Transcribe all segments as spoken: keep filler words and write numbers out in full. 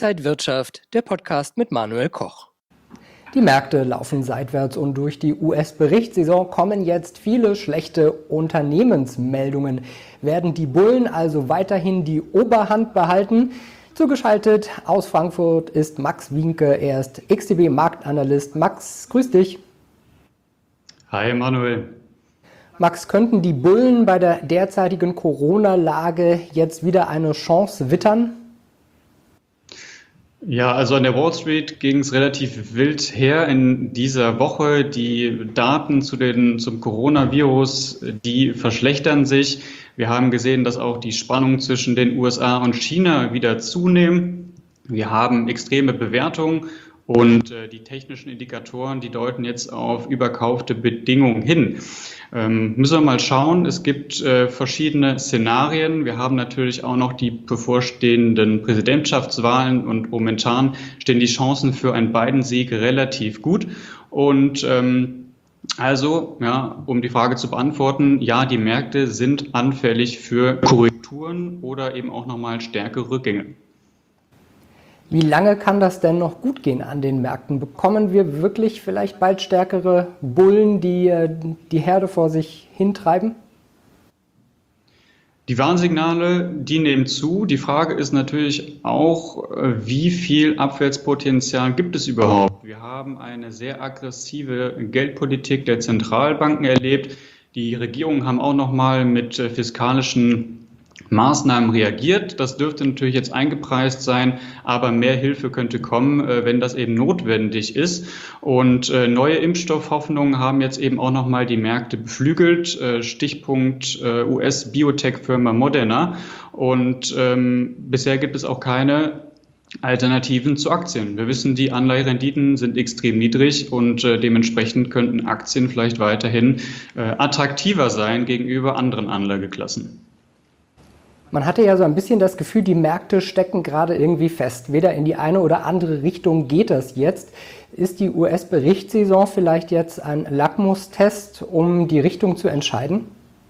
Inside Wirtschaft, der Podcast mit Manuel Koch. Die Märkte laufen seitwärts und durch die U S-Berichtssaison kommen jetzt viele schlechte Unternehmensmeldungen. Werden die Bullen also weiterhin die Oberhand behalten? Zugeschaltet aus Frankfurt ist Max Wienke, er ist X T B-Marktanalyst. Max, grüß dich. Hi Manuel. Max, könnten die Bullen bei der derzeitigen Corona-Lage jetzt wieder eine Chance wittern? Ja, also an der Wall Street ging es relativ wild her in dieser Woche. Die Daten zu den, zum Coronavirus, die verschlechtern sich. Wir haben gesehen, dass auch die Spannungen zwischen den U S A und China wieder zunehmen. Wir haben extreme Bewertungen und äh, die technischen Indikatoren, die deuten jetzt auf überkaufte Bedingungen hin. Ähm, müssen wir mal schauen. Es gibt äh, verschiedene Szenarien. Wir haben natürlich auch noch die bevorstehenden Präsidentschaftswahlen und momentan stehen die Chancen für einen Biden-Sieg relativ gut. Und ähm, also, ja, um die Frage zu beantworten, ja, die Märkte sind anfällig für Korrekturen oder eben auch nochmal stärkere Rückgänge. Wie lange kann das denn noch gut gehen an den Märkten? Bekommen wir wirklich vielleicht bald stärkere Bullen, die die Herde vor sich hintreiben? Die Warnsignale, die nehmen zu. Die Frage ist natürlich auch, wie viel Abwärtspotenzial gibt es überhaupt? Wir haben eine sehr aggressive Geldpolitik der Zentralbanken erlebt. Die Regierungen haben auch noch mal mit fiskalischen Maßnahmen reagiert. Das dürfte natürlich jetzt eingepreist sein, aber mehr Hilfe könnte kommen, wenn das eben notwendig ist. Und neue Impfstoffhoffnungen haben jetzt eben auch nochmal die Märkte beflügelt. Stichpunkt U S-Biotech-Firma Moderna. Und ähm, bisher gibt es auch keine Alternativen zu Aktien. Wir wissen, die Anleiherenditen sind extrem niedrig und äh, dementsprechend könnten Aktien vielleicht weiterhin äh, attraktiver sein gegenüber anderen Anlageklassen. Man hatte ja so ein bisschen das Gefühl, die Märkte stecken gerade irgendwie fest. Weder in die eine oder andere Richtung geht das jetzt. Ist die U S-Berichtssaison vielleicht jetzt ein Lackmustest, um die Richtung zu entscheiden?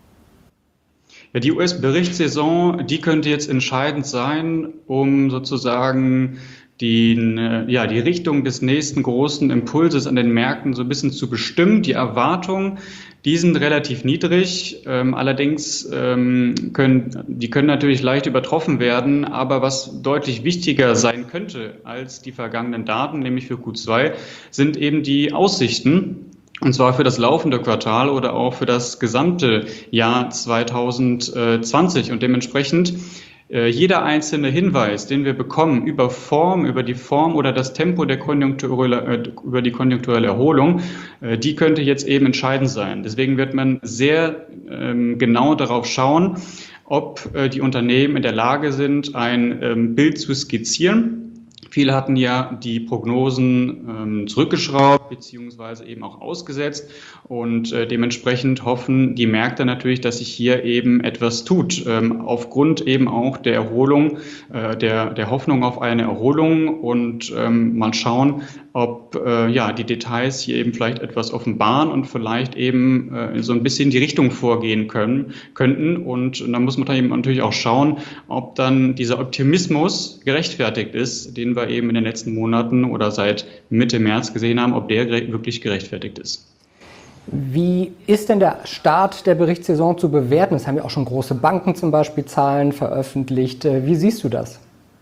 Ja, die U S-Berichtssaison, die könnte jetzt entscheidend sein, um sozusagen die, ja, die Richtung des nächsten großen Impulses an den Märkten so ein bisschen zu bestimmen. Die Erwartungen, die sind relativ niedrig, ähm, allerdings ähm, können die können natürlich leicht übertroffen werden, aber was deutlich wichtiger sein könnte als die vergangenen Daten, nämlich für Q zwei, sind eben die Aussichten. Und zwar für das laufende Quartal oder auch für das gesamte Jahr zwanzig zwanzig. Und dementsprechend äh, jeder einzelne Hinweis, den wir bekommen über Form, über die Form oder das Tempo der konjunkturelle, äh, über die konjunkturelle Erholung, äh, die könnte jetzt eben entscheidend sein. Deswegen wird man sehr ähm, genau darauf schauen, ob äh, die Unternehmen in der Lage sind, ein ähm, Bild zu skizzieren. Viele hatten ja die Prognosen ähm, zurückgeschraubt beziehungsweise eben auch ausgesetzt und äh, dementsprechend hoffen die Märkte natürlich, dass sich hier eben etwas tut, ähm, aufgrund eben auch der Erholung, äh, der, der Hoffnung auf eine Erholung und ähm, mal schauen, ob äh, ja die Details hier eben vielleicht etwas offenbaren und vielleicht eben äh, so ein bisschen die Richtung vorgehen können könnten und, und dann muss man dann eben natürlich auch schauen, ob dann dieser Optimismus gerechtfertigt ist, den wir eben in den letzten Monaten oder seit Mitte März gesehen haben, ob der wirklich gerechtfertigt ist. Wie ist denn der Start der Berichtssaison zu bewerten? Es haben ja auch schon große Banken zum Beispiel Zahlen veröffentlicht. Wie siehst du das?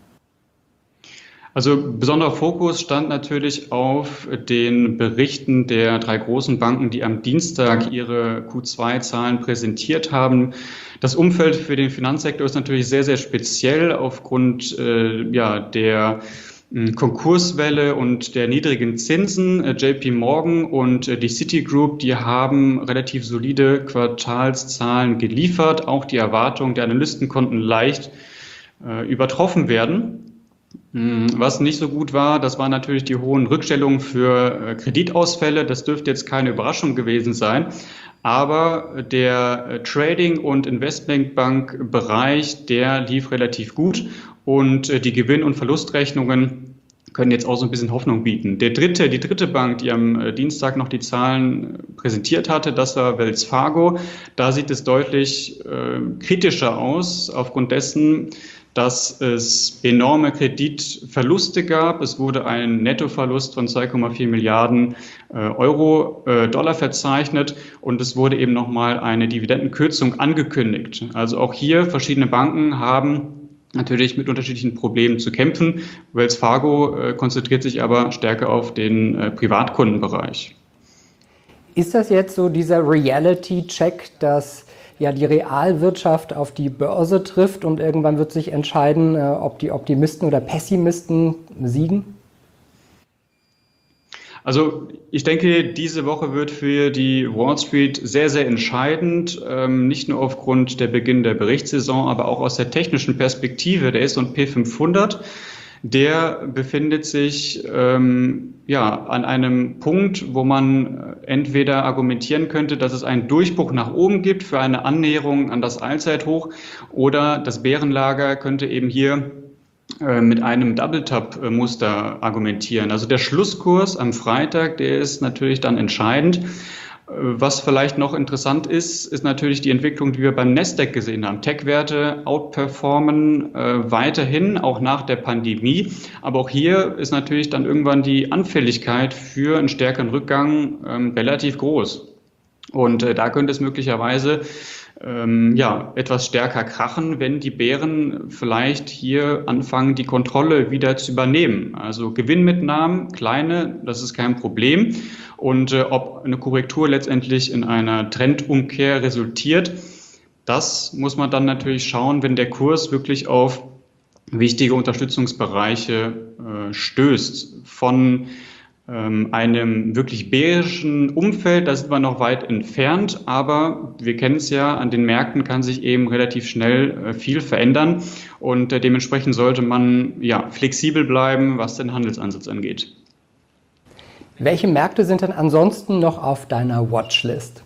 Also besonderer Fokus stand natürlich auf den Berichten der drei großen Banken, die am Dienstag ihre Q zwei Zahlen präsentiert haben. Das Umfeld für den Finanzsektor ist natürlich sehr, sehr speziell aufgrund äh, ja, der Konkurswelle und der niedrigen Zinsen. J P Morgan und die Citigroup, die haben relativ solide Quartalszahlen geliefert. Auch die Erwartungen der Analysten konnten leicht äh, übertroffen werden. Was nicht so gut war, das waren natürlich die hohen Rückstellungen für äh, Kreditausfälle. Das dürfte jetzt keine Überraschung gewesen sein. Aber der äh, Trading- und Investmentbank-Bereich, der lief relativ gut. Und äh, die Gewinn- und Verlustrechnungen können jetzt auch so ein bisschen Hoffnung bieten. Der dritte, die dritte Bank, die am äh, Dienstag noch die Zahlen präsentiert hatte, das war Wells Fargo. Da sieht es deutlich äh, kritischer aus, aufgrund dessen, dass es enorme Kreditverluste gab. Es wurde ein Nettoverlust von zwei Komma vier Milliarden Euro, äh, Dollar verzeichnet und es wurde eben nochmal eine Dividendenkürzung angekündigt. Also auch hier verschiedene Banken haben natürlich mit unterschiedlichen Problemen zu kämpfen. Wells Fargo äh, konzentriert sich aber stärker auf den äh, Privatkundenbereich. Ist das jetzt so dieser Reality-Check, dass ja die Realwirtschaft auf die Börse trifft und irgendwann wird sich entscheiden, ob die Optimisten oder Pessimisten siegen? Also ich denke, diese Woche wird für die Wall Street sehr, sehr entscheidend, ähm, nicht nur aufgrund der Beginn der Berichtssaison, aber auch aus der technischen Perspektive. Der S und P fünfhundert, der befindet sich ähm, ja an einem Punkt, wo man entweder argumentieren könnte, dass es einen Durchbruch nach oben gibt für eine Annäherung an das Allzeithoch, oder das Bärenlager könnte eben hier äh, mit einem Double-Top-Muster argumentieren. Also der Schlusskurs am Freitag, der ist natürlich dann entscheidend. Was vielleicht noch interessant ist, ist natürlich die Entwicklung, die wir beim Nasdaq gesehen haben. Tech-Werte outperformen äh, weiterhin, auch nach der Pandemie. Aber auch hier ist natürlich dann irgendwann die Anfälligkeit für einen stärkeren Rückgang ähm, relativ groß. Und äh, da könnte es möglicherweise ähm, ja, etwas stärker krachen, wenn die Bären vielleicht hier anfangen, die Kontrolle wieder zu übernehmen. Also Gewinnmitnahmen, kleine, das ist kein Problem. Und äh, ob eine Korrektur letztendlich in einer Trendumkehr resultiert, das muss man dann natürlich schauen, wenn der Kurs wirklich auf wichtige Unterstützungsbereiche äh, stößt. Von ähm, einem wirklich bärischen Umfeld, da sind wir noch weit entfernt, aber wir kennen es ja, an den Märkten kann sich eben relativ schnell äh, viel verändern und äh, dementsprechend sollte man ja flexibel bleiben, was den Handelsansatz angeht. Welche Märkte sind denn ansonsten noch auf deiner Watchlist?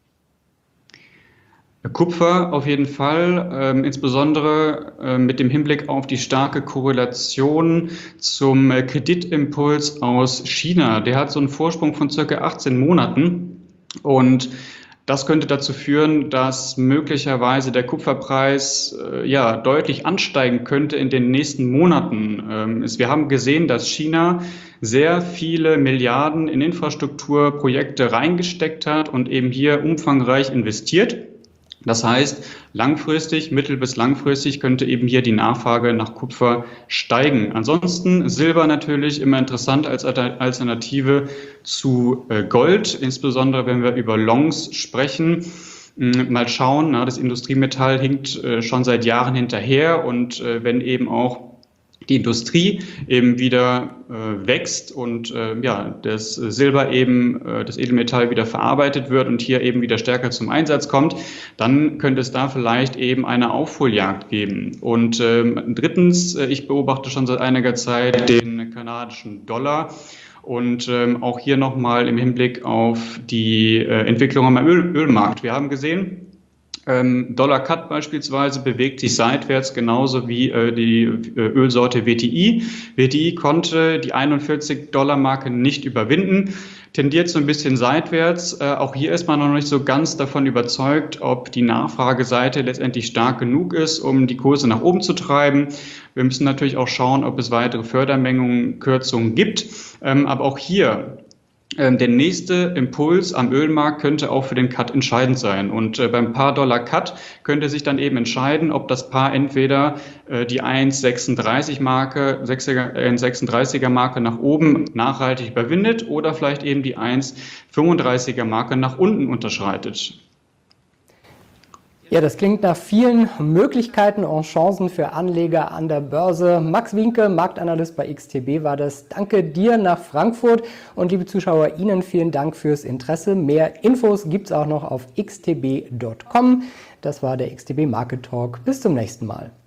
Kupfer auf jeden Fall, ähm, insbesondere äh, mit dem Hinblick auf die starke Korrelation zum äh, Kreditimpuls aus China. Der hat so einen Vorsprung von circa achtzehn Monaten und das könnte dazu führen, dass möglicherweise der Kupferpreis äh, ja deutlich ansteigen könnte in den nächsten Monaten. Ähm, es, wir haben gesehen, dass China sehr viele Milliarden in Infrastrukturprojekte reingesteckt hat und eben hier umfangreich investiert. Das heißt, langfristig, mittel- bis langfristig könnte eben hier die Nachfrage nach Kupfer steigen. Ansonsten Silber natürlich immer interessant als Alternative zu Gold, insbesondere wenn wir über Longs sprechen. Mal schauen, das Industriemetall hinkt schon seit Jahren hinterher und wenn eben auch die Industrie eben wieder äh, wächst und äh, ja, das Silber eben, äh, das Edelmetall wieder verarbeitet wird und hier eben wieder stärker zum Einsatz kommt, dann könnte es da vielleicht eben eine Aufholjagd geben. Und ähm, drittens, äh, ich beobachte schon seit einiger Zeit den kanadischen Dollar. Und ähm, auch hier nochmal im Hinblick auf die äh, Entwicklung am Öl Ölmarkt. Wir haben gesehen, Ähm, Dollar Cut beispielsweise bewegt sich seitwärts genauso wie äh, die äh, Ölsorte W T I. W T I konnte die einundvierzig Dollar Marke nicht überwinden, tendiert so ein bisschen seitwärts. Äh, auch hier ist man noch nicht so ganz davon überzeugt, ob die Nachfrageseite letztendlich stark genug ist, um die Kurse nach oben zu treiben. Wir müssen natürlich auch schauen, ob es weitere Fördermengen, Kürzungen gibt. Ähm, aber auch hier der nächste Impuls am Ölmarkt könnte auch für den Cut entscheidend sein. Und äh, beim Paar-Dollar-Cut könnte sich dann eben entscheiden, ob das Paar entweder äh, die eins Komma sechsunddreißig Marke, sechsunddreißiger Marke nach oben nachhaltig überwindet oder vielleicht eben die eins Komma fünfunddreißiger Marke nach unten unterschreitet. Ja, das klingt nach vielen Möglichkeiten und Chancen für Anleger an der Börse. Max Wienke, Marktanalyst bei X T B war das. Danke dir nach Frankfurt und liebe Zuschauer, Ihnen vielen Dank fürs Interesse. Mehr Infos gibt es auch noch auf x t b punkt com. Das war der X T B Market Talk. Bis zum nächsten Mal.